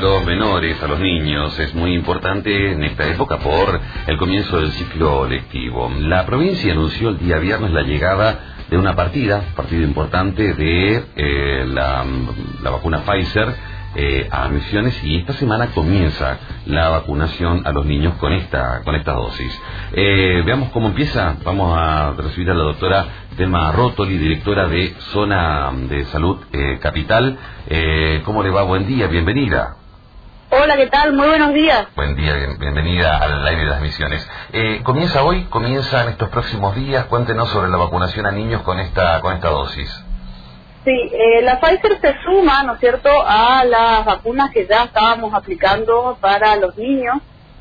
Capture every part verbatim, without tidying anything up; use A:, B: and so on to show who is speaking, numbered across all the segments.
A: los menores, a los niños, es muy importante en esta época por el comienzo del ciclo lectivo. La provincia anunció el día viernes la llegada de una partida, partido importante de eh, la, la vacuna Pfizer eh, a Misiones, y esta semana comienza la vacunación a los niños con esta con esta dosis. Eh, veamos cómo empieza. Vamos a recibir a la doctora Telma Rótoli, directora de Zona de Salud eh, Capital. Eh, ¿Cómo le va? Buen día, bienvenida.
B: Hola, ¿qué tal? Muy buenos días.
A: Buen día, bien, bienvenida al aire de las Misiones. Eh, ¿Comienza hoy? ¿Comienza en estos próximos días? Cuéntenos sobre la vacunación a niños con esta con esta dosis.
B: Sí, eh, la Pfizer se suma, ¿no es cierto?, a las vacunas que ya estábamos aplicando para los niños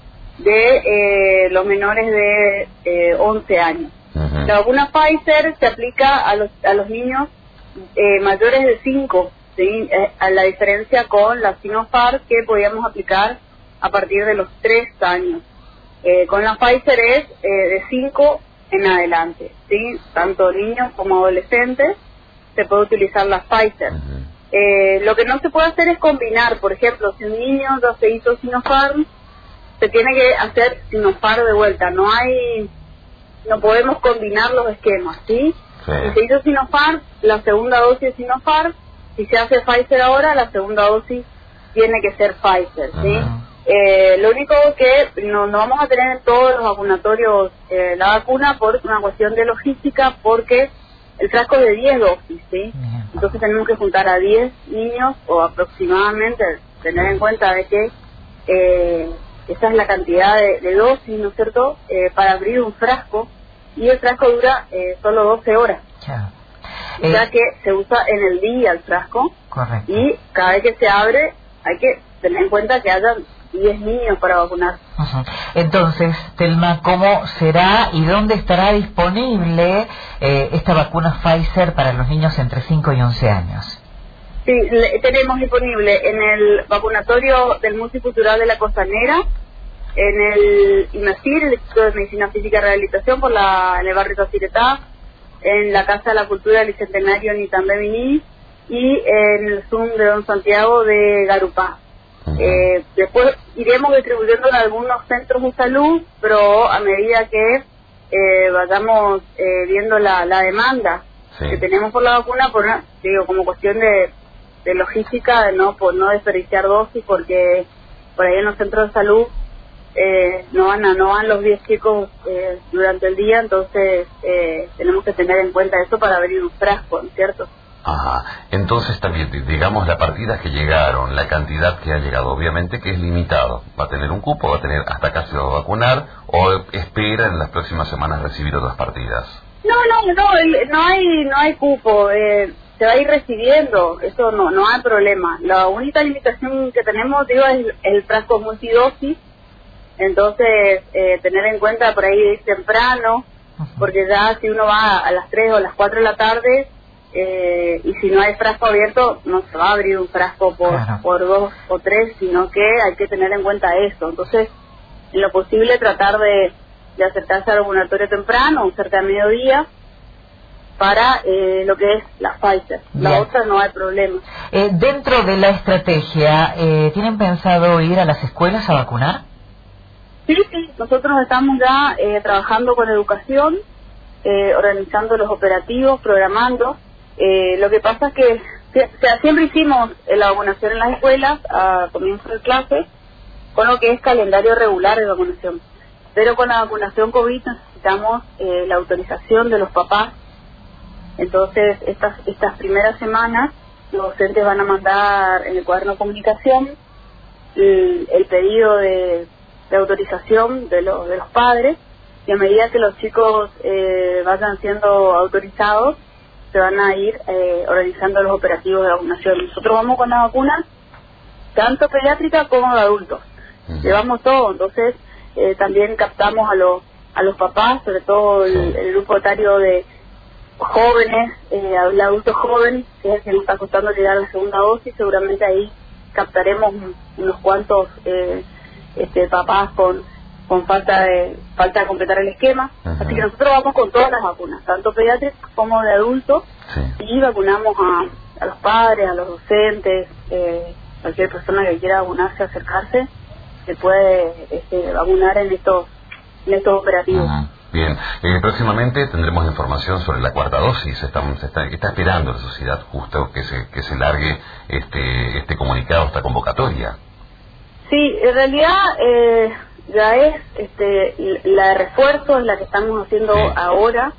B: de eh, los menores de eh, once años. Uh-huh. La vacuna Pfizer se aplica a los a los niños eh, mayores de cinco, ¿sí? Eh, a la diferencia con la Sinopharm, que podíamos aplicar a partir de los tres años. Eh, con la Pfizer es eh, de cinco en adelante, ¿sí? Tanto niños como adolescentes se puede utilizar la Pfizer. Uh-huh. Eh, lo que no se puede hacer es combinar, por ejemplo, si un niño ya se hizo Sinopharm, se tiene que hacer Sinopharm de vuelta. No hay, no podemos combinar los esquemas, ¿sí? Sí. Si se hizo Sinopharm, la segunda dosis es Sinopharm. Si se hace Pfizer ahora, la segunda dosis tiene que ser Pfizer, ¿sí? Uh-huh. Eh, lo único que no, no vamos a tener en todos los vacunatorios eh, la vacuna por una cuestión de logística, porque el frasco es de diez dosis, ¿sí? Entonces tenemos que juntar a diez niños, o aproximadamente, tener en cuenta de que eh, esa es la cantidad de, de dosis, ¿no es cierto?, eh, para abrir un frasco, y el frasco dura eh, solo doce horas. Ya. Eh, ya que se usa en el día el frasco. Correcto. Y cada vez que se abre hay que tener en cuenta que haya diez niños para vacunar.
C: Uh-huh. Entonces, Telma, ¿cómo será y dónde estará disponible eh, esta vacuna Pfizer para los niños entre cinco y once años?
B: Sí, le, tenemos disponible en el vacunatorio del Multicultural de la Costanera, en el IMACIR, el Instituto de Medicina Física y Rehabilitación, por la, en el barrio Taciretá, en la Casa de la Cultura del Bicentenario Nitambé-Viní, y en el Zoom de Don Santiago de Garupá. Eh, después iremos distribuyendo en algunos centros de salud, pero a medida que eh, vayamos eh, viendo la, la demanda sí. que tenemos por la vacuna, por una, digo, como cuestión de, de logística, de no por no desperdiciar dosis, porque por ahí en los centros de salud eh, no van a, no van los diez chicos eh, durante el día, entonces eh, tenemos que tener en cuenta eso para abrir un frasco, ¿no es cierto?
A: Ajá. Entonces también, digamos, la partida que llegaron, la cantidad que ha llegado, obviamente que es limitado. Va a tener un cupo, va a tener hasta acá se va a vacunar, o espera en las próximas semanas recibir otras partidas.
B: No, no, no, el, no hay no hay cupo, eh, se va a ir recibiendo, eso no no hay problema. La única limitación que tenemos, digo, es el, el frasco multidosis, entonces eh, tener en cuenta por ahí temprano, porque ya si uno va a las tres o a las cuatro de la tarde, Eh, y si no hay frasco abierto, no se va a abrir un frasco por, claro. por dos o tres, sino que hay que tener en cuenta eso. Entonces, en lo posible, tratar de, de acercarse al vacunatorio temprano, cerca de mediodía, para eh, lo que es la Pfizer. La Bien. Otra no hay problema.
C: Eh, dentro de la estrategia, eh, ¿tienen pensado ir a las escuelas a vacunar?
B: Sí, sí. Nosotros estamos ya eh, trabajando con educación, eh, organizando los operativos, programando. Eh, lo que pasa es que o sea, siempre hicimos la vacunación en las escuelas a comienzo de clase con lo que es calendario regular de vacunación, pero con la vacunación COVID necesitamos eh, la autorización de los papás. Entonces estas estas primeras semanas los docentes van a mandar en el cuaderno de comunicación el, el pedido de, de autorización de, lo, de los padres, y a medida que los chicos eh, vayan siendo autorizados se van a ir eh, organizando los operativos de vacunación. Nosotros vamos con la vacuna tanto pediátrica como de adultos. Uh-huh. Llevamos todo, entonces eh, también captamos a los a los papás, sobre todo el, el grupo etario de jóvenes, eh, el adulto joven, que es el que nos está costando llegar a la segunda dosis. Seguramente ahí captaremos unos cuantos eh, este, papás con con falta de falta de completar el esquema. Uh-huh. Así que nosotros vamos con todas las vacunas, tanto pediátricas como de adultos, sí. Y vacunamos a, a los padres, a los docentes, eh, cualquier persona que quiera vacunarse, acercarse, se puede este, vacunar en estos, en estos operativos.
A: Uh-huh. Bien, eh, próximamente tendremos información sobre la cuarta dosis. Estamos, se está, está esperando la sociedad justo que se que se largue este este comunicado, esta convocatoria.
B: Sí, en realidad eh, ya es este la de refuerzo es la que estamos haciendo sí. ahora,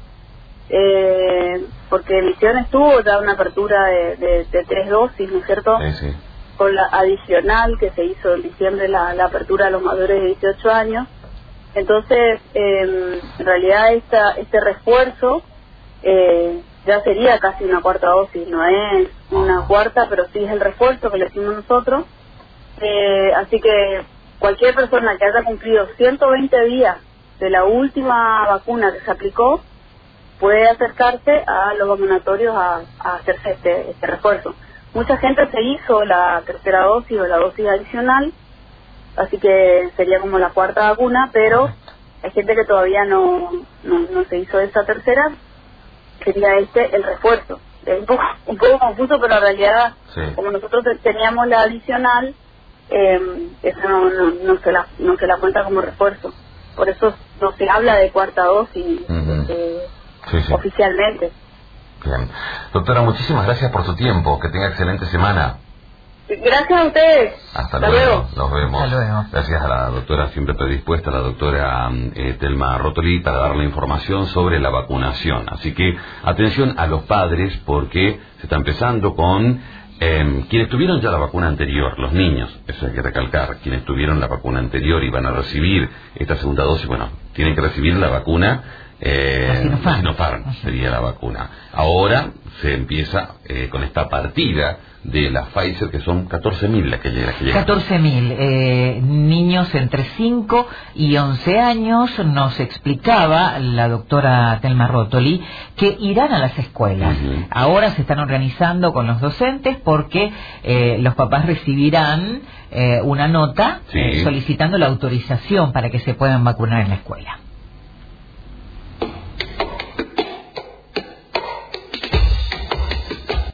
B: eh, porque Misiones tuvo ya una apertura de, de, de tres dosis, ¿no es cierto?
A: Sí, sí.
B: Con la adicional que se hizo en diciembre, la, la apertura a los mayores de dieciocho años. Entonces, eh, en realidad esta, este refuerzo eh, ya sería casi una cuarta dosis, no es una cuarta, pero sí es el refuerzo que le hicimos nosotros. Eh, así que cualquier persona que haya cumplido ciento veinte días de la última vacuna que se aplicó puede acercarse a los vacunatorios a, a hacerse este, este refuerzo. Mucha gente se hizo la tercera dosis o la dosis adicional, así que sería como la cuarta vacuna, pero hay gente que todavía no, no, no se hizo esa tercera, sería este el refuerzo. Es un poco, un poco confuso, pero en realidad, sí. como nosotros teníamos la adicional, eh, eso no, no, no, se la, no se la cuenta como refuerzo. Por eso no se habla de cuarta dosis uh-huh. eh, sí, sí. oficialmente.
A: Bien. Doctora, muchísimas gracias por su tiempo. Que tenga excelente semana.
B: Gracias a ustedes.
A: Hasta,
B: Hasta
A: luego.
B: luego.
A: Nos vemos.
C: Hasta luego.
A: Gracias a la doctora, siempre predispuesta, la doctora eh, Telma Rótoli, para darle información sobre la vacunación. Así que atención a los padres, porque se está empezando con eh, quienes tuvieron ya la vacuna anterior, los niños, eso hay que recalcar, quienes tuvieron la vacuna anterior y van a recibir esta segunda dosis, bueno, tienen que recibir la vacuna Eh,
C: Sinopharm.
A: Sinopharm sería la vacuna. Ahora se empieza eh, con esta partida de la Pfizer, que son catorce mil las que llegan.
C: catorce mil eh, niños entre cinco y once años. Nos explicaba la doctora Telma Rótoli que irán a las escuelas. Uh-huh. Ahora se están organizando con los docentes porque eh, los papás recibirán eh, una nota sí. eh, solicitando la autorización para que se puedan vacunar en la escuela.